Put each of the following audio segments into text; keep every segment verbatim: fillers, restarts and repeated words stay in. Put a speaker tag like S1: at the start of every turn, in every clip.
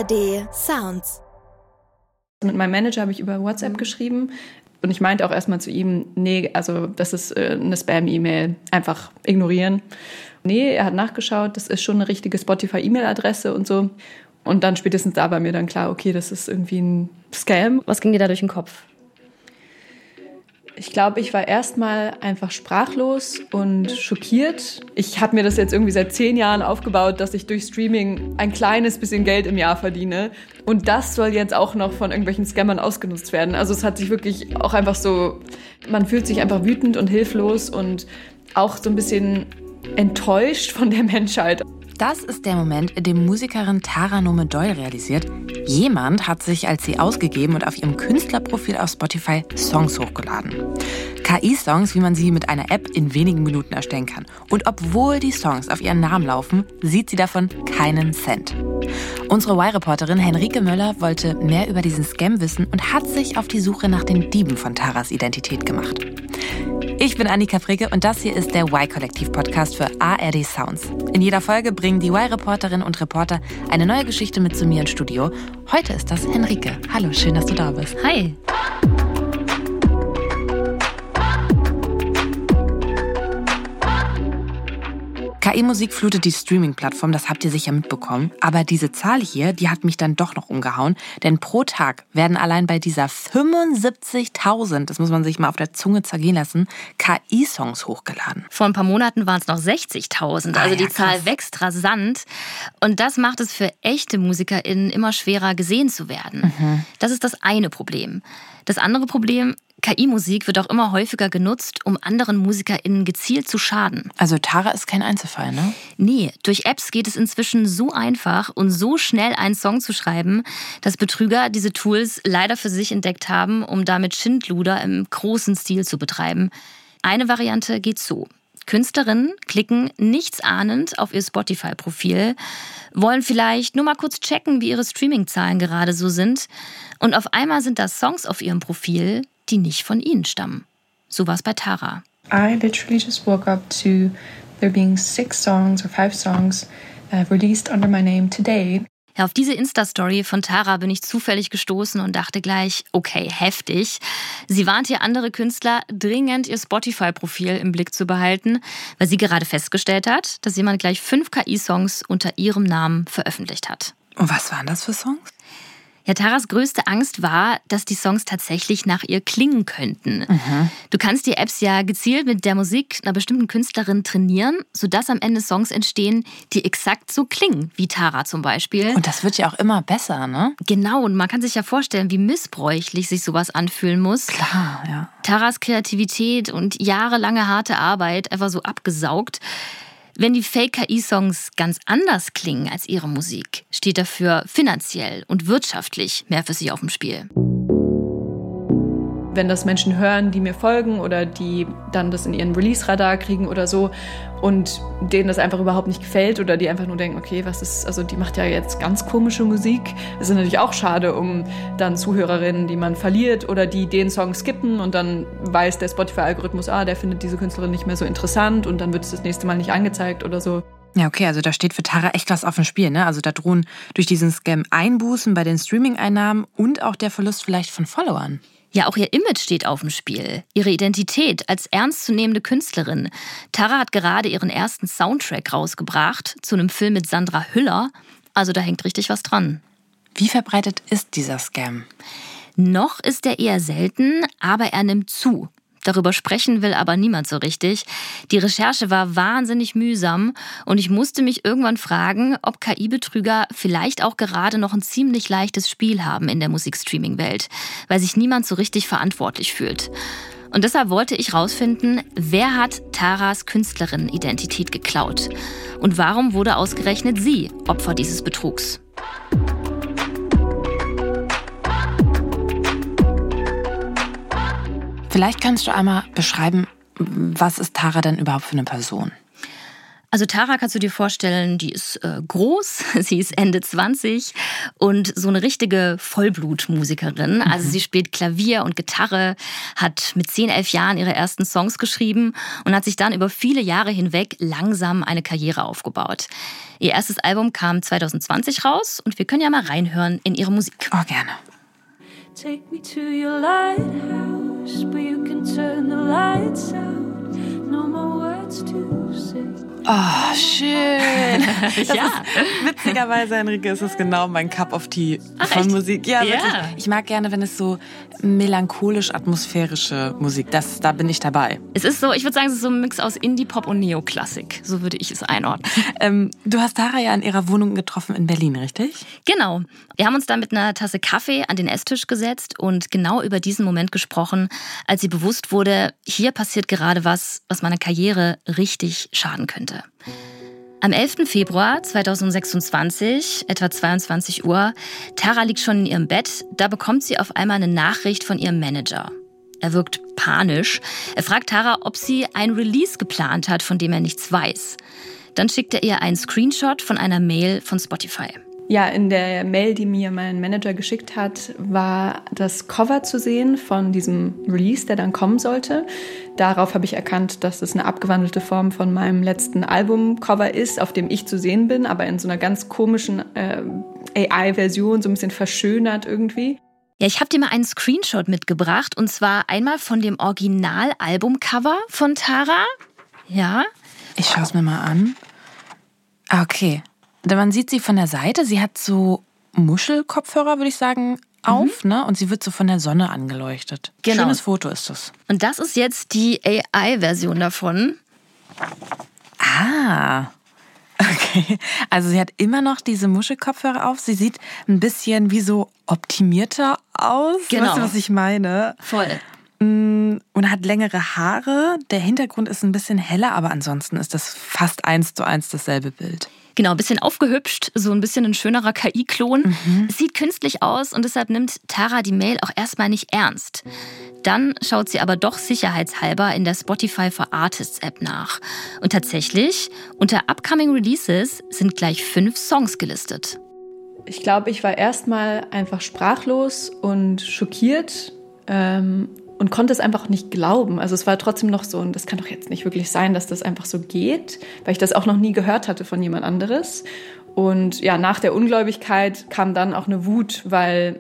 S1: R D Sounds.
S2: Mit meinem Manager habe ich über WhatsApp geschrieben und ich meinte auch erstmal zu ihm, nee, also das ist eine Spam-E-Mail, einfach ignorieren. Nee, er hat nachgeschaut, das ist schon eine richtige Spotify-E-Mail-Adresse und so. Und dann spätestens da war mir dann klar, okay, das ist irgendwie ein Scam.
S3: Was ging dir da durch den Kopf?
S2: Ich glaube, ich war erstmal einfach sprachlos und schockiert. Ich habe mir das jetzt irgendwie seit zehn Jahren aufgebaut, dass ich durch Streaming ein kleines bisschen Geld im Jahr verdiene. Und das soll jetzt auch noch von irgendwelchen Scammern ausgenutzt werden. Also es hat sich wirklich auch einfach so, man fühlt sich einfach wütend und hilflos und auch so ein bisschen enttäuscht von der Menschheit.
S4: Das ist der Moment, in dem Musikerin Tara Nome Doyle realisiert, jemand hat sich als sie ausgegeben und auf ihrem Künstlerprofil auf Spotify Songs hochgeladen. K I-Songs, wie man sie mit einer App in wenigen Minuten erstellen kann. Und obwohl die Songs auf ihren Namen laufen, sieht sie davon keinen Cent. Unsere Y-Reporterin Henrike Möller wollte mehr über diesen Scam wissen und hat sich auf die Suche nach den Dieben von Taras Identität gemacht. Ich bin Annika Fricke und das hier ist der Y-Kollektiv-Podcast für A R D Sounds. In jeder Folge bringen die Y-Reporterinnen und Reporter eine neue Geschichte mit zu mir ins Studio. Heute ist das Henrike. Hallo, schön, dass du da bist.
S3: Hi.
S4: K I-Musik flutet die Streaming-Plattform, das habt ihr sicher mitbekommen. Aber diese Zahl hier, die hat mich dann doch noch umgehauen. Denn pro Tag werden allein bei dieser fünfundsiebzigtausend, das muss man sich mal auf der Zunge zergehen lassen, K I-Songs hochgeladen.
S3: Vor ein paar Monaten waren es noch sechzigtausend. Also ah, ja, die Zahl krass. Wächst rasant. Und das macht es für echte MusikerInnen immer schwerer, gesehen zu werden. Mhm. Das ist das eine Problem. Das andere Problem: K I-Musik wird auch immer häufiger genutzt, um anderen MusikerInnen gezielt zu schaden.
S4: Also Tara ist kein Einzelfall, ne?
S3: Nee, durch Apps geht es inzwischen so einfach und so schnell einen Song zu schreiben, dass Betrüger diese Tools leider für sich entdeckt haben, um damit Schindluder im großen Stil zu betreiben. Eine Variante geht so: Künstlerinnen klicken nichtsahnend auf ihr Spotify-Profil, wollen vielleicht nur mal kurz checken, wie ihre Streaming-Zahlen gerade so sind, und auf einmal sind da Songs auf ihrem Profil, die nicht von ihnen stammen. So war es bei Tara.
S5: I literally just woke up to there being six songs or five songs uh, released under my name today.
S3: Ja, auf diese Insta-Story von Tara bin ich zufällig gestoßen und dachte gleich, okay, heftig. Sie warnt hier andere Künstler, dringend ihr Spotify-Profil im Blick zu behalten, weil sie gerade festgestellt hat, dass jemand gleich fünf K I-Songs unter ihrem Namen veröffentlicht hat.
S4: Und was waren das für Songs?
S3: Ja, Taras größte Angst war, dass die Songs tatsächlich nach ihr klingen könnten. Mhm. Du kannst die Apps ja gezielt mit der Musik einer bestimmten Künstlerin trainieren, sodass am Ende Songs entstehen, die exakt so klingen, wie Tara zum Beispiel.
S4: Und das wird ja auch immer besser, ne?
S3: Genau, und man kann sich ja vorstellen, wie missbräuchlich sich sowas anfühlen muss.
S4: Klar, ja.
S3: Taras Kreativität und jahrelange harte Arbeit einfach so abgesaugt. Wenn die Fake-K I-Songs ganz anders klingen als ihre Musik, steht dafür finanziell und wirtschaftlich mehr für sie auf dem Spiel.
S2: Wenn das Menschen hören, die mir folgen oder die dann das in ihren Release-Radar kriegen oder so und denen das einfach überhaupt nicht gefällt oder die einfach nur denken, okay, was ist, also die macht ja jetzt ganz komische Musik. Das ist natürlich auch schade, um dann Zuhörerinnen, die man verliert oder die den Song skippen und dann weiß der Spotify-Algorithmus, ah, der findet diese Künstlerin nicht mehr so interessant und dann wird es das nächste Mal nicht angezeigt oder so.
S4: Ja, okay, also da steht für Tara echt was auf dem Spiel, ne? Also da drohen durch diesen Scam Einbußen bei den Streaming-Einnahmen und auch der Verlust vielleicht von Followern.
S3: Ja, auch ihr Image steht auf dem Spiel. Ihre Identität als ernstzunehmende Künstlerin. Tara hat gerade ihren ersten Soundtrack rausgebracht zu einem Film mit Sandra Hüller. Also da hängt richtig was dran.
S4: Wie verbreitet ist dieser Scam?
S3: Noch ist er eher selten, aber er nimmt zu. Darüber sprechen will aber niemand so richtig. Die Recherche war wahnsinnig mühsam und ich musste mich irgendwann fragen, ob K I-Betrüger vielleicht auch gerade noch ein ziemlich leichtes Spiel haben in der Musikstreaming-Welt, weil sich niemand so richtig verantwortlich fühlt. Und deshalb wollte ich rausfinden, wer hat Taras Künstlerinnen-Identität geklaut? Und warum wurde ausgerechnet sie Opfer dieses Betrugs?
S4: Vielleicht kannst du einmal beschreiben, was ist Tara denn überhaupt für eine Person?
S3: Also Tara kannst du dir vorstellen, die ist äh, groß, sie ist Ende zwanzig und so eine richtige Vollblutmusikerin. Mhm. Also sie spielt Klavier und Gitarre, hat mit zehn, elf Jahren ihre ersten Songs geschrieben und hat sich dann über viele Jahre hinweg langsam eine Karriere aufgebaut. Ihr erstes Album kam zwanzig zwanzig raus und wir können ja mal reinhören in ihre Musik.
S4: Oh, gerne.
S1: Take me to your lighthouse, but you can turn the lights out. No more words to say.
S4: Oh, schön.
S3: Ja.
S4: Ist, witzigerweise, Henrike, ist es genau mein Cup of Tea
S3: Ach,
S4: von
S3: echt?
S4: Musik. Ja,
S3: Ja.
S4: wirklich. Ich mag gerne, wenn es so melancholisch-atmosphärische Musik, das, da bin ich dabei.
S3: Es ist so, ich würde sagen, es ist so ein Mix aus Indie-Pop und Neoklassik. So würde ich es einordnen.
S4: Ähm, du hast Tara ja in ihrer Wohnung getroffen in Berlin, richtig?
S3: Genau. Wir haben uns da mit einer Tasse Kaffee an den Esstisch gesetzt und genau über diesen Moment gesprochen, als sie bewusst wurde, hier passiert gerade was, was meiner Karriere richtig schaden könnte. Am elften Februar zweitausendsechsundzwanzig, etwa zweiundzwanzig Uhr, Tara liegt schon in ihrem Bett, da bekommt sie auf einmal eine Nachricht von ihrem Manager. Er wirkt panisch. Er fragt Tara, ob sie ein Release geplant hat, von dem er nichts weiß. Dann schickt er ihr einen Screenshot von einer Mail von Spotify.
S2: Ja, in der Mail, die mir mein Manager geschickt hat, war das Cover zu sehen von diesem Release, der dann kommen sollte. Darauf habe ich erkannt, dass es eine abgewandelte Form von meinem letzten Albumcover ist, auf dem ich zu sehen bin, aber in so einer ganz komischen äh, A I-Version, so ein bisschen verschönert irgendwie.
S3: Ja, ich habe dir mal einen Screenshot mitgebracht und zwar einmal von dem Original-Albumcover von Tara. Ja.
S4: Ich schaue es mir mal an. Ah, okay. Man sieht sie von der Seite, sie hat so Muschelkopfhörer, würde ich sagen, auf, mhm. ne? Und sie wird so von der Sonne angeleuchtet.
S3: Genau.
S4: Schönes Foto ist das.
S3: Und das ist jetzt die A I-Version davon.
S4: Ah, okay. Also sie hat immer noch diese Muschelkopfhörer auf. Sie sieht ein bisschen wie so optimierter aus.
S3: Genau.
S4: Weißt du, was ich meine?
S3: Voll.
S4: Und hat längere Haare. Der Hintergrund ist ein bisschen heller, aber ansonsten ist das fast eins zu eins dasselbe Bild.
S3: Genau, ein bisschen aufgehübscht, so ein bisschen ein schönerer K I-Klon.
S4: Mhm.
S3: Es sieht künstlich aus und deshalb nimmt Tara die Mail auch erstmal nicht ernst. Dann schaut sie aber doch sicherheitshalber in der Spotify for Artists App nach. Und tatsächlich, unter Upcoming Releases sind gleich fünf Songs gelistet.
S2: Ich glaube, ich war erstmal einfach sprachlos und schockiert ähm, und konnte es einfach nicht glauben. Also es war trotzdem noch so, und das kann doch jetzt nicht wirklich sein, dass das einfach so geht, weil ich das auch noch nie gehört hatte von jemand anderes. Und ja, nach der Ungläubigkeit kam dann auch eine Wut, weil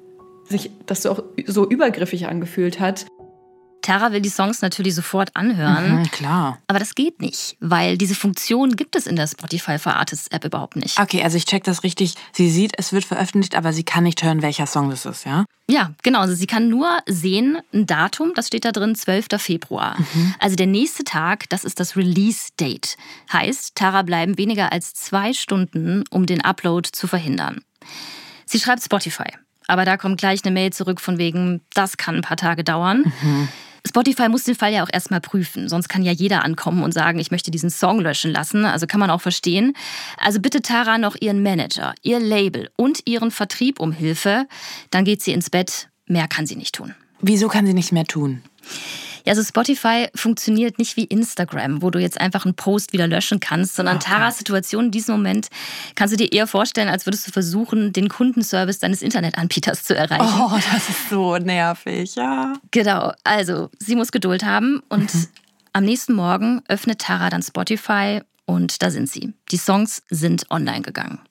S2: sich das so, so übergriffig angefühlt hat.
S3: Tara will die Songs natürlich sofort anhören.
S4: Mhm, klar.
S3: Aber das geht nicht, weil diese Funktion gibt es in der Spotify for Artists App überhaupt nicht.
S4: Okay, also ich check das richtig. Sie sieht, es wird veröffentlicht, aber sie kann nicht hören, welcher Song das ist, ja?
S3: Ja, genau. Also sie kann nur sehen, ein Datum, das steht da drin, zwölfter Februar. Mhm. Also der nächste Tag, das ist das Release-Date. Heißt, Tara bleiben weniger als zwei Stunden, um den Upload zu verhindern. Sie schreibt Spotify. Aber da kommt gleich eine Mail zurück von wegen, das kann ein paar Tage dauern. Mhm. Spotify muss den Fall ja auch erstmal prüfen, sonst kann ja jeder ankommen und sagen, ich möchte diesen Song löschen lassen, also kann man auch verstehen. Also bitte Tara noch ihren Manager, ihr Label und ihren Vertrieb um Hilfe, dann geht sie ins Bett, mehr kann sie nicht tun.
S4: Wieso kann sie nicht mehr tun?
S3: Ja, also Spotify funktioniert nicht wie Instagram, wo du jetzt einfach einen Post wieder löschen kannst, sondern okay. Taras Situation in diesem Moment kannst du dir eher vorstellen, als würdest du versuchen, den Kundenservice deines Internetanbieters zu erreichen.
S4: Oh, das ist so nervig, ja.
S3: Genau, also sie muss Geduld haben und mhm. am nächsten Morgen öffnet Tara dann Spotify und da sind sie. Die Songs sind online gegangen.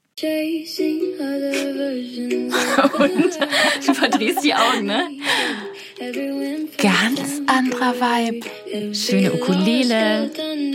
S3: Und du verdrehst die Augen, ne?
S4: Ganz anderer Vibe.
S3: Schöne Ukulele.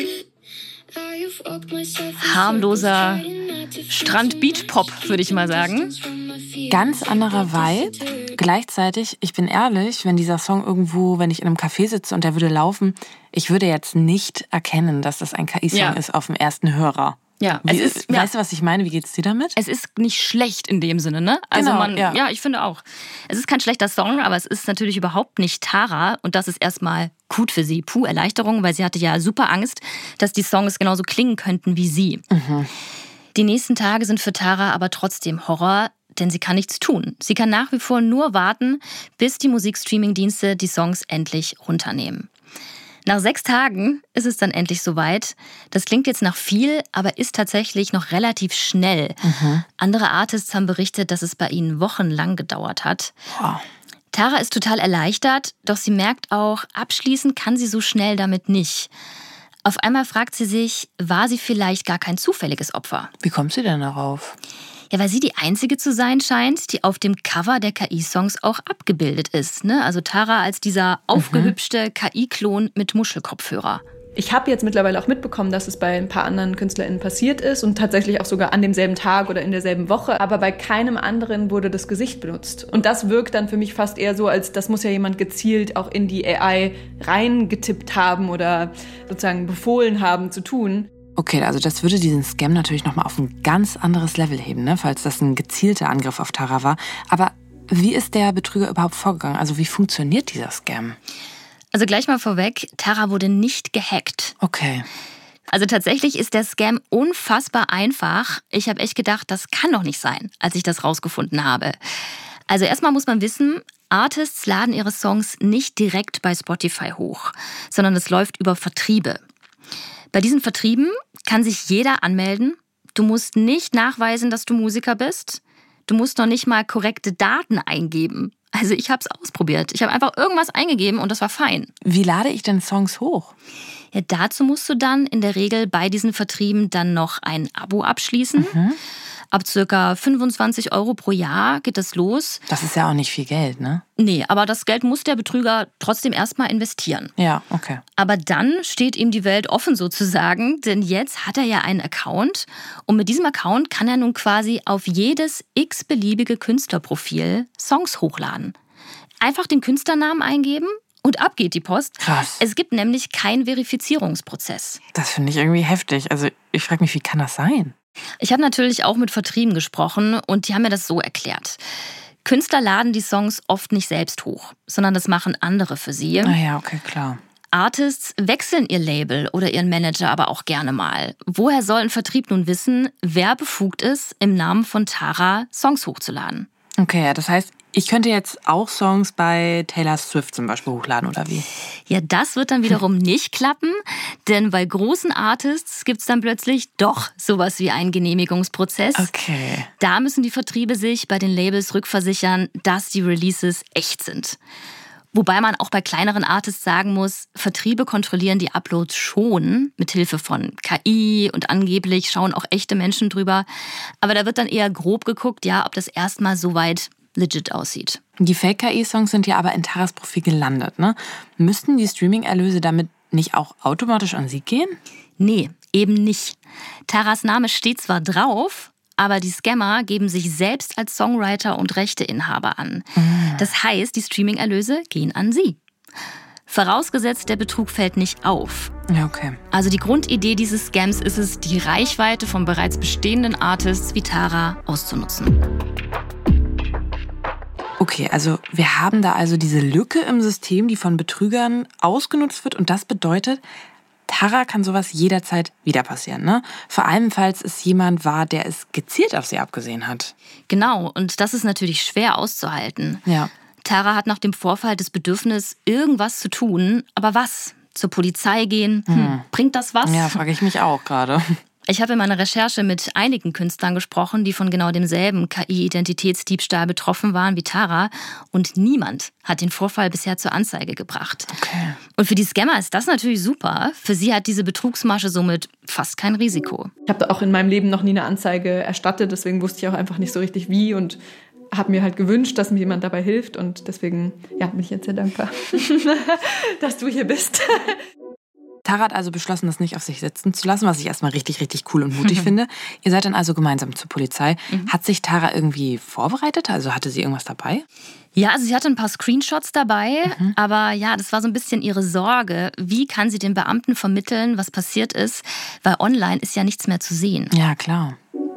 S3: Harmloser Strand-Beach-Pop, würde ich mal sagen.
S4: Ganz anderer Vibe. Gleichzeitig, ich bin ehrlich, wenn dieser Song irgendwo, wenn ich in einem Café sitze und der würde laufen, ich würde jetzt nicht erkennen, dass das ein K I-Song ja. ist auf dem ersten Hörer.
S3: Ja,
S4: Wie,
S3: es ist,
S4: weißt
S3: ja.
S4: du, was ich meine? Wie geht's dir damit?
S3: Es ist nicht schlecht in dem Sinne, ne? Also
S4: genau,
S3: man,
S4: ja.
S3: ja, ich finde auch. Es ist kein schlechter Song, aber es ist natürlich überhaupt nicht Tara und das ist erstmal gut für sie. Puh, Erleichterung, weil sie hatte ja super Angst, dass die Songs genauso klingen könnten wie sie. Mhm. Die nächsten Tage sind für Tara aber trotzdem Horror, denn sie kann nichts tun. Sie kann nach wie vor nur warten, bis die Musikstreaming-Dienste die Songs endlich runternehmen. Nach sechs Tagen ist es dann endlich soweit. Das klingt jetzt nach viel, aber ist tatsächlich noch relativ schnell. Mhm. Andere Artists haben berichtet, dass es bei ihnen wochenlang gedauert hat.
S4: Wow.
S3: Tara ist total erleichtert, doch sie merkt auch, abschließen kann sie so schnell damit nicht. Auf einmal fragt sie sich, war sie vielleicht gar kein zufälliges Opfer?
S4: Wie kommt sie denn darauf?
S3: Ja, weil sie die Einzige zu sein scheint, die auf dem Cover der K I-Songs auch abgebildet ist. Ne? Also Tara als dieser aufgehübschte K I-Klon mit Muschelkopfhörer.
S2: Ich habe jetzt mittlerweile auch mitbekommen, dass es bei ein paar anderen KünstlerInnen passiert ist und tatsächlich auch sogar an demselben Tag oder in derselben Woche. Aber bei keinem anderen wurde das Gesicht benutzt. Und das wirkt dann für mich fast eher so, als das muss ja jemand gezielt auch in die A I reingetippt haben oder sozusagen befohlen haben zu tun.
S4: Okay, also das würde diesen Scam natürlich nochmal auf ein ganz anderes Level heben, ne? Falls das ein gezielter Angriff auf Tara war. Aber wie ist der Betrüger überhaupt vorgegangen? Also wie funktioniert dieser Scam?
S3: Also gleich mal vorweg, Tara wurde nicht gehackt.
S4: Okay.
S3: Also tatsächlich ist der Scam unfassbar einfach. Ich habe echt gedacht, das kann doch nicht sein, als ich das rausgefunden habe. Also erstmal muss man wissen, Artists laden ihre Songs nicht direkt bei Spotify hoch, sondern es läuft über Vertriebe. Bei diesen Vertrieben kann sich jeder anmelden. Du musst nicht nachweisen, dass du Musiker bist. Du musst noch nicht mal korrekte Daten eingeben. Also ich habe es ausprobiert. Ich habe einfach irgendwas eingegeben und das war fein.
S4: Wie lade ich denn Songs hoch?
S3: Ja, dazu musst du dann in der Regel bei diesen Vertrieben dann noch ein Abo abschließen. Mhm. Ab circa fünfundzwanzig Euro pro Jahr geht das los.
S4: Das ist ja auch nicht viel Geld, ne?
S3: Nee, aber das Geld muss der Betrüger trotzdem erstmal investieren.
S4: Ja, okay.
S3: Aber dann steht ihm die Welt offen sozusagen, denn jetzt hat er ja einen Account und mit diesem Account kann er nun quasi auf jedes x-beliebige Künstlerprofil Songs hochladen. Einfach den Künstlernamen eingeben und ab geht die Post.
S4: Krass.
S3: Es gibt nämlich keinen Verifizierungsprozess.
S4: Das finde ich irgendwie heftig. Also ich frage mich, wie kann das sein?
S3: Ich habe natürlich auch mit Vertrieben gesprochen und die haben mir das so erklärt. Künstler laden die Songs oft nicht selbst hoch, sondern das machen andere für sie.
S4: Ah ja, okay, klar.
S3: Artists wechseln ihr Label oder ihren Manager aber auch gerne mal. Woher soll ein Vertrieb nun wissen, wer befugt ist, im Namen von Tara Songs hochzuladen?
S4: Okay, ja, das heißt, ich könnte jetzt auch Songs bei Taylor Swift zum Beispiel hochladen, oder wie?
S3: Ja, das wird dann wiederum nicht klappen, denn bei großen Artists gibt's dann plötzlich doch sowas wie einen Genehmigungsprozess.
S4: Okay.
S3: Da müssen die Vertriebe sich bei den Labels rückversichern, dass die Releases echt sind. Wobei man auch bei kleineren Artists sagen muss, Vertriebe kontrollieren die Uploads schon mit Hilfe von K I und angeblich schauen auch echte Menschen drüber. Aber da wird dann eher grob geguckt, ja, ob das erstmal soweit legit aussieht.
S4: Die Fake-K I-Songs sind ja aber in Taras Profil gelandet, ne? Müssten die Streaming-Erlöse damit nicht auch automatisch an sie gehen?
S3: Nee, eben nicht. Taras Name steht zwar drauf, aber die Scammer geben sich selbst als Songwriter und Rechteinhaber an. Mhm. Das heißt, die Streaming-Erlöse gehen an sie. Vorausgesetzt, der Betrug fällt nicht auf.
S4: Ja, okay.
S3: Also die Grundidee dieses Scams ist es, die Reichweite von bereits bestehenden Artists wie Tara auszunutzen.
S4: Okay, also wir haben da also diese Lücke im System, die von Betrügern ausgenutzt wird. Und das bedeutet, Tara kann sowas jederzeit wieder passieren, ne? Vor allem, falls es jemand war, der es gezielt auf sie abgesehen hat.
S3: Genau, und das ist natürlich schwer auszuhalten.
S4: Ja.
S3: Tara hat nach dem Vorfall das Bedürfnis, irgendwas zu tun. Aber was? Zur Polizei gehen? Hm. Hm. Bringt das was?
S4: Ja, frage ich mich auch gerade.
S3: Ich habe in meiner Recherche mit einigen Künstlern gesprochen, die von genau demselben K I-Identitätsdiebstahl betroffen waren wie Tara. Und niemand hat den Vorfall bisher zur Anzeige gebracht.
S4: Okay.
S3: Und für die Scammer ist das natürlich super. Für sie hat diese Betrugsmasche somit fast kein Risiko.
S2: Ich habe auch in meinem Leben noch nie eine Anzeige erstattet, deswegen wusste ich auch einfach nicht so richtig wie und habe mir halt gewünscht, dass mir jemand dabei hilft. Und deswegen ja, bin ich jetzt sehr dankbar, dass du hier bist.
S4: Tara hat also beschlossen, das nicht auf sich sitzen zu lassen, was ich erstmal richtig, richtig cool und mutig finde. Ihr seid dann also gemeinsam zur Polizei. Mhm. Hat sich Tara irgendwie vorbereitet? Also hatte sie irgendwas dabei?
S3: Ja, also sie hatte ein paar Screenshots dabei, mhm. aber ja, das war so ein bisschen ihre Sorge. Wie kann sie den Beamten vermitteln, was passiert ist? Weil online ist ja nichts mehr zu sehen.
S4: Ja, klar.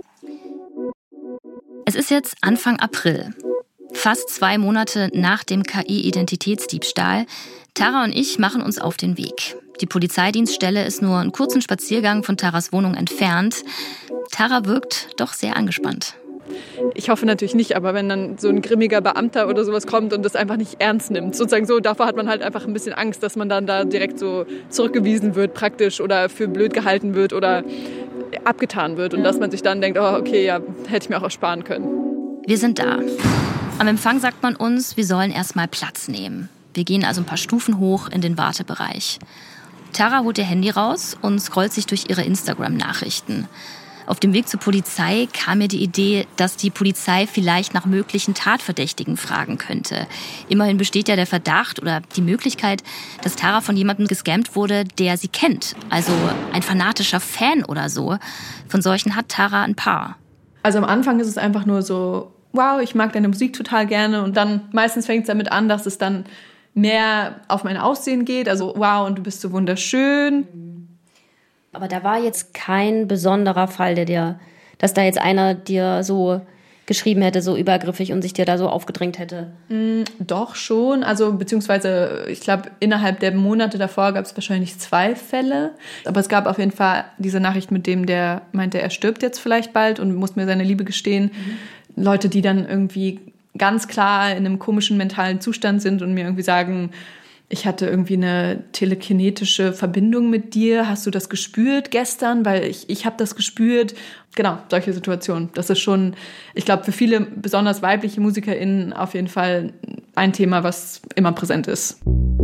S3: Es ist jetzt Anfang April. Fast zwei Monate nach dem K I-Identitätsdiebstahl. Tara und ich machen uns auf den Weg. Die Polizeidienststelle ist nur einen kurzen Spaziergang von Taras Wohnung entfernt. Tara wirkt doch sehr angespannt.
S2: ich hoffe natürlich nicht, aber wenn dann so ein grimmiger Beamter oder sowas kommt und das einfach nicht ernst nimmt, sozusagen so, davor hat man halt einfach ein bisschen Angst, dass man dann da direkt so zurückgewiesen wird praktisch oder für blöd gehalten wird oder abgetan wird und dass man sich dann denkt, oh, okay, ja, hätte ich mir auch ersparen können.
S3: Wir sind da. Am Empfang sagt man uns, wir sollen erstmal Platz nehmen. Wir gehen also ein paar Stufen hoch in den Wartebereich. Tara holt ihr Handy raus und scrollt sich durch ihre Instagram-Nachrichten. Auf dem Weg zur Polizei kam mir die Idee, dass die Polizei vielleicht nach möglichen Tatverdächtigen fragen könnte. Immerhin besteht ja der Verdacht oder die Möglichkeit, dass Tara von jemandem gescammt wurde, der sie kennt. Also ein fanatischer Fan oder so. Von solchen hat Tara ein paar.
S2: Also am Anfang ist es einfach nur so, wow, ich mag deine Musik total gerne. Und dann meistens fängt es damit an, dass es dann mehr auf mein Aussehen geht. Also wow, und du bist so wunderschön.
S6: Aber da war jetzt kein besonderer Fall, der dir, dass da jetzt einer dir so geschrieben hätte, so übergriffig und sich dir da so aufgedrängt hätte.
S2: Mm, doch schon. Also beziehungsweise, ich glaube, innerhalb der Monate davor gab es wahrscheinlich zwei Fälle. Aber es gab auf jeden Fall diese Nachricht mit dem, der meinte, er stirbt jetzt vielleicht bald und muss mir seine Liebe gestehen. Mhm. Leute, die dann irgendwie ganz klar in einem komischen mentalen Zustand sind und mir irgendwie sagen, ich hatte irgendwie eine telekinetische Verbindung mit dir. Hast du das gespürt gestern? Weil ich, ich habe das gespürt. Genau, solche Situationen. Das ist schon, ich glaube, für viele, besonders weibliche MusikerInnen, auf jeden Fall ein Thema, was immer präsent ist.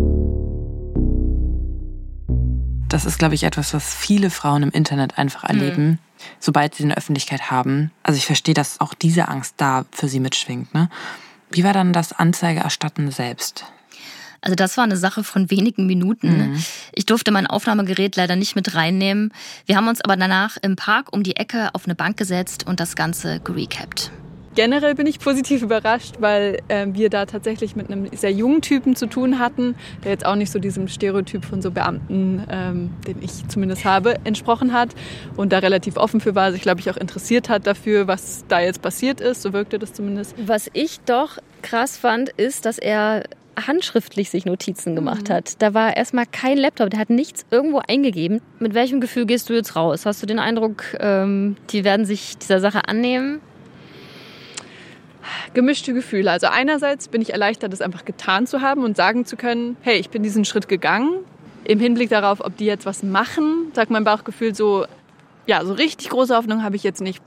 S4: Das ist, glaube ich, etwas, was viele Frauen im Internet einfach erleben, mhm. sobald sie eine Öffentlichkeit haben. Also ich verstehe, dass auch diese Angst da für sie mitschwingt. Ne? Wie war dann das Anzeigeerstatten selbst?
S3: Also das war eine Sache von wenigen Minuten. Mhm. Ich durfte mein Aufnahmegerät leider nicht mit reinnehmen. Wir haben uns aber danach im Park um die Ecke auf eine Bank gesetzt und das Ganze gerecapt.
S2: Generell bin ich positiv überrascht, weil äh, wir da tatsächlich mit einem sehr jungen Typen zu tun hatten, der jetzt auch nicht so diesem Stereotyp von so Beamten, ähm, den ich zumindest habe, entsprochen hat und da relativ offen für war, sich, glaube ich, auch interessiert hat dafür, was da jetzt passiert ist. So wirkte das zumindest.
S6: Was ich doch krass fand, ist, dass er handschriftlich sich Notizen gemacht mhm. hat. Da war erstmal kein Laptop, der hat nichts irgendwo eingegeben. Mit welchem Gefühl gehst du jetzt raus? Hast du den Eindruck, ähm, die werden sich dieser Sache annehmen?
S2: Gemischte Gefühle. Also einerseits bin ich erleichtert, das einfach getan zu haben und sagen zu können, hey, ich bin diesen Schritt gegangen. Im Hinblick darauf, ob die jetzt was machen, sagt mein Bauchgefühl so, ja, so richtig große Hoffnung habe ich jetzt nicht.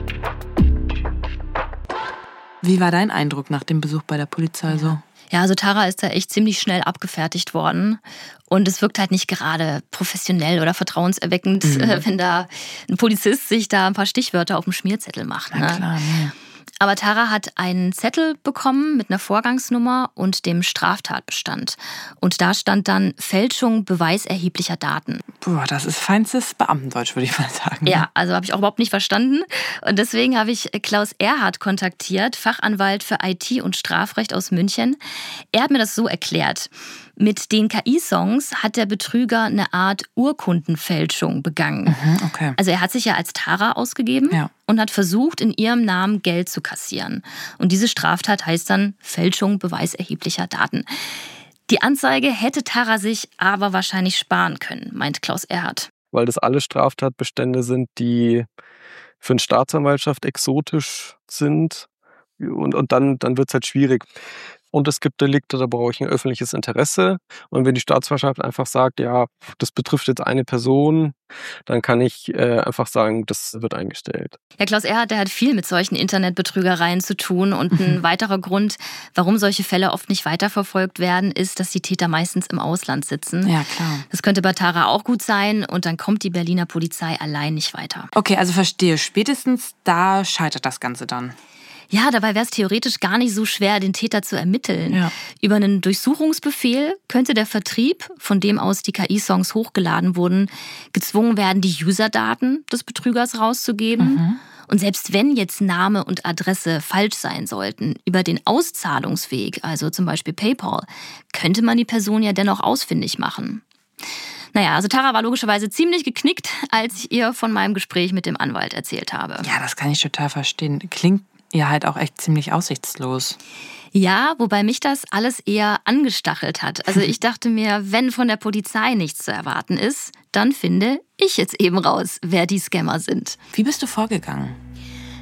S4: Wie war dein Eindruck nach dem Besuch bei der Polizei so?
S3: Ja, also Tara ist da echt ziemlich schnell abgefertigt worden. Und es wirkt halt nicht gerade professionell oder vertrauenserweckend, mhm. wenn da ein Polizist sich da ein paar Stichwörter auf dem Schmierzettel macht. Ne?
S4: Na klar, ne.
S3: Aber Tara hat einen Zettel bekommen mit einer Vorgangsnummer und dem Straftatbestand. Und da stand dann Fälschung beweiserheblicher Daten.
S4: Boah, das ist feinstes Beamtendeutsch, würde ich mal sagen.
S3: Ja, also habe ich auch überhaupt nicht verstanden. Und deswegen habe ich Klaus Erhardt kontaktiert, Fachanwalt für I T und Strafrecht aus München. Er hat mir das so erklärt. Mit den K I-Songs hat der Betrüger eine Art Urkundenfälschung begangen.
S4: Mhm, okay.
S3: Also er hat sich ja als Tara ausgegeben ja. und hat versucht, in ihrem Namen Geld zu kassieren. Und diese Straftat heißt dann Fälschung beweiserheblicher Daten. Die Anzeige hätte Tara sich aber wahrscheinlich sparen können, meint Klaus Erhardt.
S7: Weil das alle Straftatbestände sind, die für eine Staatsanwaltschaft exotisch sind. Und, und dann, dann wird es halt schwierig. Und es gibt Delikte, da brauche ich ein öffentliches Interesse. Und wenn die Staatsanwaltschaft einfach sagt, ja, das betrifft jetzt eine Person, dann kann ich äh, einfach sagen, das wird eingestellt.
S3: Ja, Klaus Erhardt, der hat viel mit solchen Internetbetrügereien zu tun. Und ein weiterer Grund, warum solche Fälle oft nicht weiterverfolgt werden, ist, dass die Täter meistens im Ausland sitzen.
S4: Ja, klar.
S3: Das könnte bei Tara auch gut sein. Und dann kommt die Berliner Polizei allein nicht weiter.
S4: Okay, also verstehe. Spätestens da scheitert das Ganze dann.
S3: Ja, dabei wäre es theoretisch gar nicht so schwer, den Täter zu ermitteln.
S4: Ja.
S3: Über einen Durchsuchungsbefehl könnte der Vertrieb, von dem aus die K I-Songs hochgeladen wurden, gezwungen werden, die Userdaten des Betrügers rauszugeben. Mhm. Und selbst wenn jetzt Name und Adresse falsch sein sollten, über den Auszahlungsweg, also zum Beispiel PayPal, könnte man die Person ja dennoch ausfindig machen. Naja, also Tara war logischerweise ziemlich geknickt, als ich ihr von meinem Gespräch mit dem Anwalt erzählt habe.
S4: Ja, das kann ich total verstehen. Klingt ja halt auch echt ziemlich aussichtslos.
S3: Ja, wobei mich das alles eher angestachelt hat. Also ich dachte mir, wenn von der Polizei nichts zu erwarten ist, dann finde ich jetzt eben raus, wer die Scammer sind.
S4: Wie bist du vorgegangen?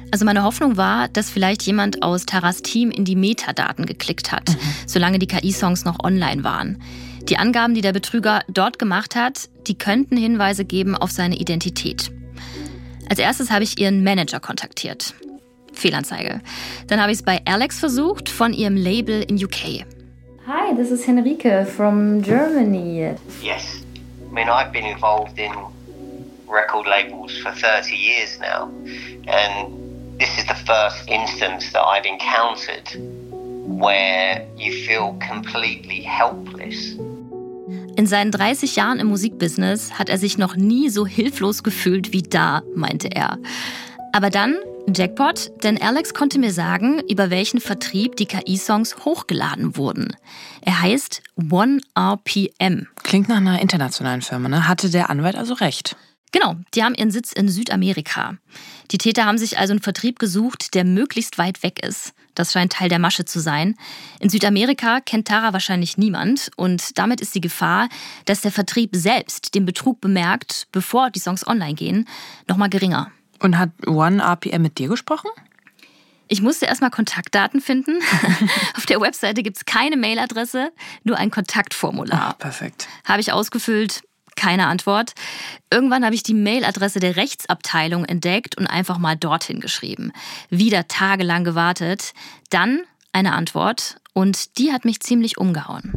S3: Also meine Hoffnung war, dass vielleicht jemand aus Taras Team in die Metadaten geklickt hat, mhm. solange die K I-Songs noch online waren. Die Angaben, die der Betrüger dort gemacht hat, die könnten Hinweise geben auf seine Identität. Als erstes habe ich ihren Manager kontaktiert. Fehlanzeige. Dann habe ich es bei Alex versucht von ihrem Label in U K.
S6: Hi, this is Henrike from Germany.
S8: Yes. I mean, I've been involved in record labels for thirty years now. And this is the first instance that I've encountered where you feel completely helpless.
S3: In seinen dreißig Jahren im Musikbusiness hat er sich noch nie so hilflos gefühlt wie da, meinte er. Aber dann Jackpot, denn Alex konnte mir sagen, über welchen Vertrieb die K I-Songs hochgeladen wurden. Er heißt One R P M.
S4: Klingt nach einer internationalen Firma, ne? Hatte der Anwalt also recht?
S3: Genau, die haben ihren Sitz in Südamerika. Die Täter haben sich also einen Vertrieb gesucht, der möglichst weit weg ist. Das scheint Teil der Masche zu sein. In Südamerika kennt Tara wahrscheinlich niemand und damit ist die Gefahr, dass der Vertrieb selbst den Betrug bemerkt, bevor die Songs online gehen, nochmal geringer.
S4: Und hat One R P M mit dir gesprochen?
S3: Ich musste erstmal Kontaktdaten finden. Auf der Webseite gibt es keine Mailadresse, nur ein Kontaktformular.
S4: Oh, perfekt.
S3: Habe ich ausgefüllt, keine Antwort. Irgendwann habe ich die Mailadresse der Rechtsabteilung entdeckt und einfach mal dorthin geschrieben. Wieder tagelang gewartet, dann eine Antwort und die hat mich ziemlich umgehauen.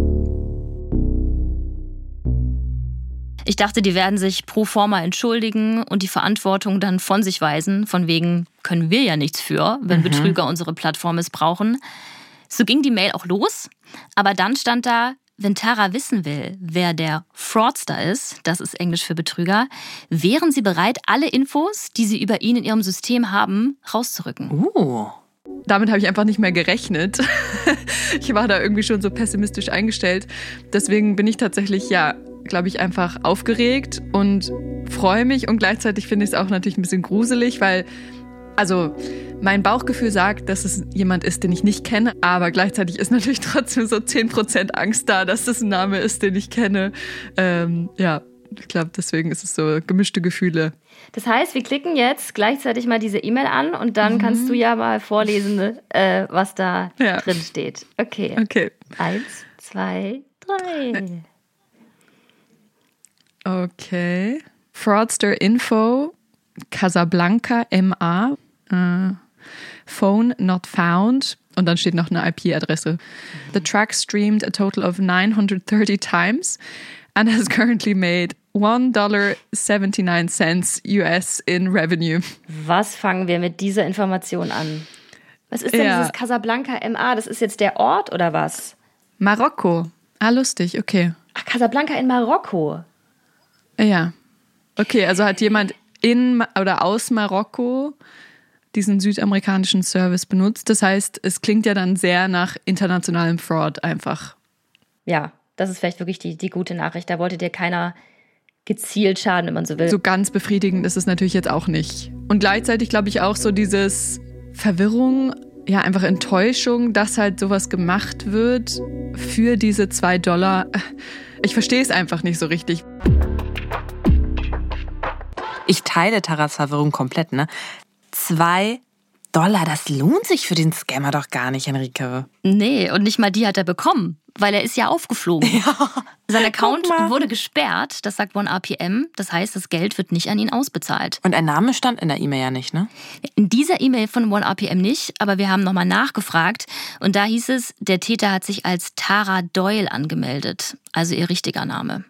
S3: Ich dachte, die werden sich pro forma entschuldigen und die Verantwortung dann von sich weisen. Von wegen, können wir ja nichts für, wenn mhm. Betrüger unsere Plattform missbrauchen. So ging die Mail auch los. Aber dann stand da, wenn Tara wissen will, wer der Fraudster ist, das ist Englisch für Betrüger, wären sie bereit, alle Infos, die sie über ihn in ihrem System haben, rauszurücken.
S4: Uh.
S2: Damit habe ich einfach nicht mehr gerechnet. Ich war da irgendwie schon so pessimistisch eingestellt. Deswegen bin ich tatsächlich, ja, glaube ich, einfach aufgeregt und freue mich. Und gleichzeitig finde ich es auch natürlich ein bisschen gruselig, weil, also mein Bauchgefühl sagt, dass es jemand ist, den ich nicht kenne. Aber gleichzeitig ist natürlich trotzdem so zehn Prozent Angst da, dass das ein Name ist, den ich kenne. Ähm, ja, ich glaube, deswegen ist es so gemischte Gefühle.
S6: Das heißt, wir klicken jetzt gleichzeitig mal diese E-Mail an und dann mhm. kannst du ja mal vorlesen, äh, was da ja. drin steht. Okay.
S2: Okay.
S6: Eins, zwei, drei.
S2: Okay. Fraudster Info, Casablanca M A, uh, Phone not found. Und dann steht noch eine I P-Adresse. The track streamed a total of nine hundred thirty times and has currently made one dollar seventy-nine cents U S in revenue.
S6: Was fangen wir mit dieser Information an? Was ist denn
S2: ja.
S6: dieses Casablanca M A? Das ist jetzt der Ort oder was?
S2: Marokko. Ah, lustig, okay.
S6: Ach, Casablanca in Marokko.
S2: Ja. Okay, also hat jemand in oder aus Marokko diesen südamerikanischen Service benutzt. Das heißt, es klingt ja dann sehr nach internationalem Fraud einfach.
S6: Ja, das ist vielleicht wirklich die, die gute Nachricht. Da wollte dir keiner gezielt schaden, wenn man so will.
S2: So ganz befriedigend ist es natürlich jetzt auch nicht. Und gleichzeitig glaube ich auch so dieses Verwirrung, ja einfach Enttäuschung, dass halt sowas gemacht wird für diese zwei Dollar. Ich verstehe es einfach nicht so richtig.
S4: Ich teile Taras Verwirrung komplett, ne? Zwei Dollar, das lohnt sich für den Scammer doch gar nicht, Henrike.
S3: Nee, und nicht mal die hat er bekommen, weil er ist ja aufgeflogen.
S4: Ja,
S3: sein Account wurde gesperrt, das sagt One R P M. Das heißt, das Geld wird nicht an ihn ausbezahlt.
S4: Und ein Name stand in der E-Mail ja nicht, ne?
S3: In dieser E-Mail von One R P M nicht, aber wir haben nochmal nachgefragt. Und da hieß es, der Täter hat sich als Tara Doyle angemeldet. Also ihr richtiger Name.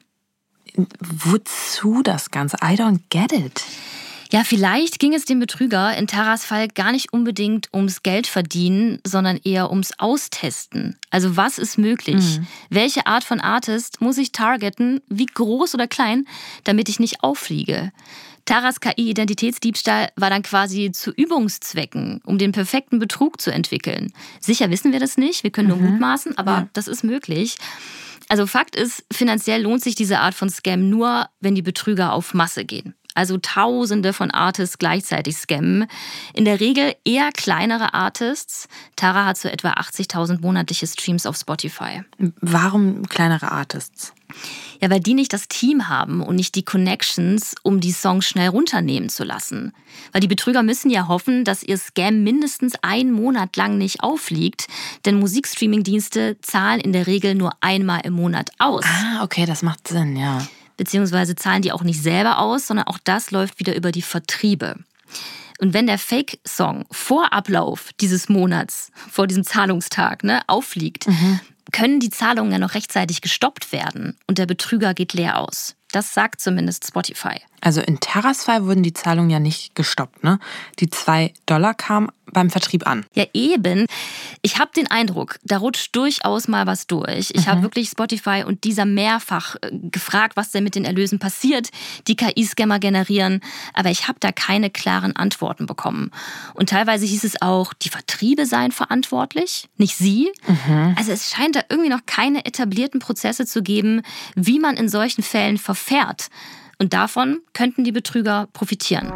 S4: Wozu das Ganze? I don't get it.
S3: Ja, vielleicht ging es dem Betrüger in Taras Fall gar nicht unbedingt ums Geldverdienen, sondern eher ums Austesten. Also was ist möglich? Mhm. Welche Art von Artist muss ich targeten, wie groß oder klein, damit ich nicht auffliege? Taras K I-Identitätsdiebstahl war dann quasi zu Übungszwecken, um den perfekten Betrug zu entwickeln. Sicher wissen wir das nicht, wir können nur mhm. mutmaßen, aber ja. das ist möglich. Also Fakt ist, finanziell lohnt sich diese Art von Scam nur, wenn die Betrüger auf Masse gehen. Also Tausende von Artists gleichzeitig scammen. In der Regel eher kleinere Artists. Tara hat so etwa achtzigtausend monatliche Streams auf Spotify.
S4: Warum kleinere Artists?
S3: Ja, weil die nicht das Team haben und nicht die Connections, um die Songs schnell runternehmen zu lassen. Weil die Betrüger müssen ja hoffen, dass ihr Scam mindestens einen Monat lang nicht auffliegt, denn Musikstreaming-Dienste zahlen in der Regel nur einmal im Monat aus.
S4: Ah, okay, das macht Sinn, ja.
S3: Beziehungsweise zahlen die auch nicht selber aus, sondern auch das läuft wieder über die Vertriebe. Und wenn der Fake-Song vor Ablauf dieses Monats, vor diesem Zahlungstag, ne, auffliegt, mhm. können die Zahlungen ja noch rechtzeitig gestoppt werden und der Betrüger geht leer aus. Das sagt zumindest Spotify.
S4: Also in Terras Fall wurden die Zahlungen ja nicht gestoppt, ne? Die zwei Dollar kamen beim Vertrieb an.
S3: Ja, eben. Ich habe den Eindruck, da rutscht durchaus mal was durch. Ich mhm. habe wirklich Spotify und dieser mehrfach gefragt, was denn mit den Erlösen passiert, die K I-Scammer generieren. Aber ich habe da keine klaren Antworten bekommen. Und teilweise hieß es auch, die Vertriebe seien verantwortlich, nicht sie. Mhm. Also es scheint da irgendwie noch keine etablierten Prozesse zu geben, wie man in solchen Fällen verfährt. Und davon könnten die Betrüger profitieren.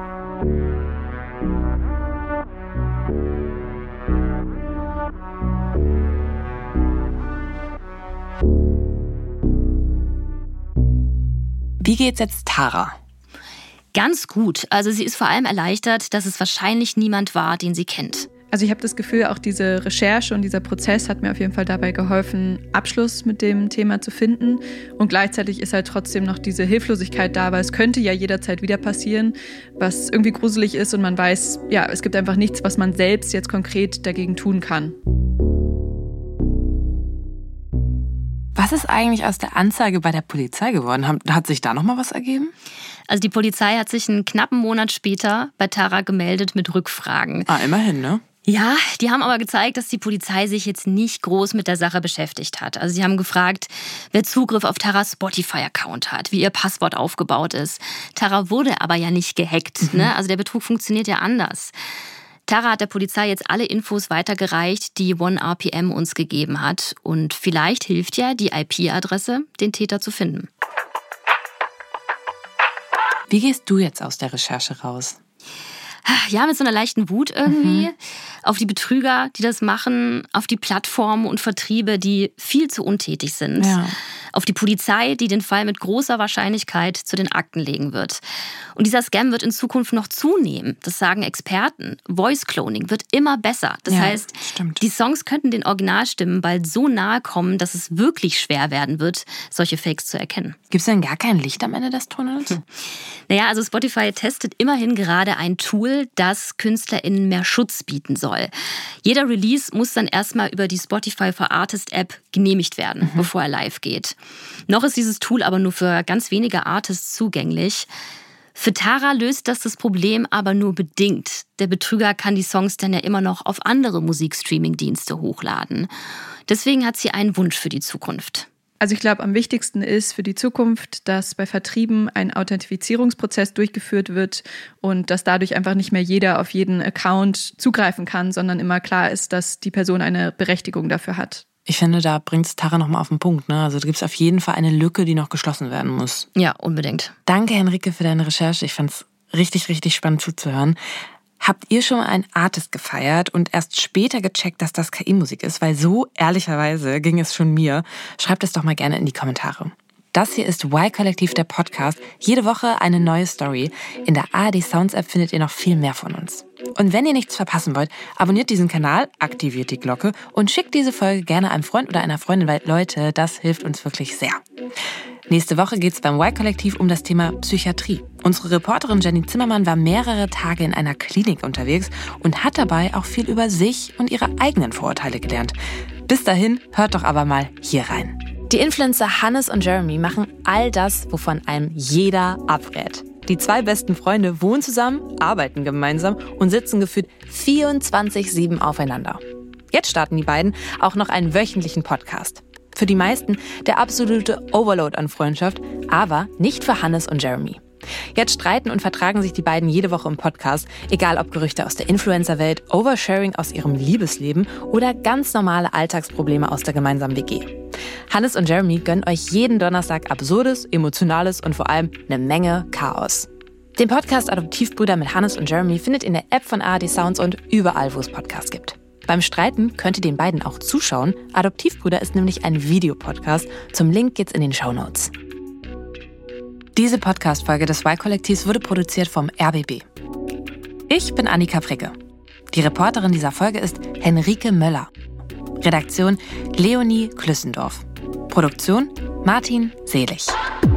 S4: Wie geht's jetzt Tara?
S3: Ganz gut. Also sie ist vor allem erleichtert, dass es wahrscheinlich niemand war, den sie kennt.
S2: Also ich habe das Gefühl, auch diese Recherche und dieser Prozess hat mir auf jeden Fall dabei geholfen, Abschluss mit dem Thema zu finden. Und gleichzeitig ist halt trotzdem noch diese Hilflosigkeit da, weil es könnte ja jederzeit wieder passieren, was irgendwie gruselig ist und man weiß, ja, es gibt einfach nichts, was man selbst jetzt konkret dagegen tun kann.
S4: Was ist eigentlich aus der Anzeige bei der Polizei geworden? Hat sich da noch mal was ergeben?
S3: Also die Polizei hat sich einen knappen Monat später bei Tara gemeldet mit Rückfragen.
S4: Ah, immerhin, ne?
S3: Ja, die haben aber gezeigt, dass die Polizei sich jetzt nicht groß mit der Sache beschäftigt hat. Also sie haben gefragt, wer Zugriff auf Taras Spotify-Account hat, wie ihr Passwort aufgebaut ist. Tara wurde aber ja nicht gehackt, mhm. ne? Also der Betrug funktioniert ja anders. Tara hat der Polizei jetzt alle Infos weitergereicht, die One R P M uns gegeben hat. Und vielleicht hilft ja die I P-Adresse, den Täter zu finden.
S4: Wie gehst du jetzt aus der Recherche raus?
S3: Ja, mit so einer leichten Wut irgendwie. Mhm. Auf die Betrüger, die das machen, auf die Plattformen und Vertriebe, die viel zu untätig sind. Ja. Auf die Polizei, die den Fall mit großer Wahrscheinlichkeit zu den Akten legen wird. Und dieser Scam wird in Zukunft noch zunehmen. Das sagen Experten. Voice Cloning wird immer besser. Das ja, heißt, stimmt. Die Songs könnten den Originalstimmen bald so nahe kommen, dass es wirklich schwer werden wird, solche Fakes zu erkennen.
S4: Gibt es denn gar kein Licht am Ende des Tunnels? Hm.
S3: Naja, also Spotify testet immerhin gerade ein Tool, das KünstlerInnen mehr Schutz bieten soll. Jeder Release muss dann erstmal über die Spotify for Artists App genehmigt werden, mhm. bevor er live geht. Noch ist dieses Tool aber nur für ganz wenige Artists zugänglich. Für Tara löst das das Problem aber nur bedingt. Der Betrüger kann die Songs dann ja immer noch auf andere Musikstreaming-Dienste hochladen. Deswegen hat sie einen Wunsch für die Zukunft.
S2: Also ich glaube, am wichtigsten ist für die Zukunft, dass bei Vertrieben ein Authentifizierungsprozess durchgeführt wird und dass dadurch einfach nicht mehr jeder auf jeden Account zugreifen kann, sondern immer klar ist, dass die Person eine Berechtigung dafür hat.
S4: Ich finde, da bringt es Tara nochmal auf den Punkt. Ne? Also da gibt es auf jeden Fall eine Lücke, die noch geschlossen werden muss.
S3: Ja, unbedingt.
S4: Danke, Henrike, für deine Recherche. Ich fand es richtig, richtig spannend zuzuhören. Habt ihr schon mal einen Artist gefeiert und erst später gecheckt, dass das K I-Musik ist? Weil so ehrlicherweise ging es schon mir. Schreibt es doch mal gerne in die Kommentare. Das hier ist Y-Kollektiv, der Podcast. Jede Woche eine neue Story. In der A R D Sounds App findet ihr noch viel mehr von uns. Und wenn ihr nichts verpassen wollt, abonniert diesen Kanal, aktiviert die Glocke und schickt diese Folge gerne einem Freund oder einer Freundin, weil Leute, das hilft uns wirklich sehr. Nächste Woche geht es beim Y-Kollektiv um das Thema Psychiatrie. Unsere Reporterin Jenny Zimmermann war mehrere Tage in einer Klinik unterwegs und hat dabei auch viel über sich und ihre eigenen Vorurteile gelernt. Bis dahin, hört doch aber mal hier rein. Die Influencer Hannes und Jeremy machen all das, wovon einem jeder abrät. Die zwei besten Freunde wohnen zusammen, arbeiten gemeinsam und sitzen gefühlt vierundzwanzig sieben aufeinander. Jetzt starten die beiden auch noch einen wöchentlichen Podcast. Für die meisten der absolute Overload an Freundschaft, aber nicht für Hannes und Jeremy. Jetzt streiten und vertragen sich die beiden jede Woche im Podcast, egal ob Gerüchte aus der Influencer-Welt, Oversharing aus ihrem Liebesleben oder ganz normale Alltagsprobleme aus der gemeinsamen W G. Hannes und Jeremy gönnen euch jeden Donnerstag Absurdes, Emotionales und vor allem eine Menge Chaos. Den Podcast Adoptivbrüder mit Hannes und Jeremy findet ihr in der App von A R D Sounds und überall, wo es Podcasts gibt. Beim Streiten könnt ihr den beiden auch zuschauen. Adoptivbrüder ist nämlich ein Videopodcast. Zum Link geht's in den Shownotes. Diese Podcast-Folge des Y-Kollektivs wurde produziert vom R B B. Ich bin Annika Fricke. Die Reporterin dieser Folge ist Henrike Möller. Redaktion Leonie Klüssendorf. Produktion Martin Selig.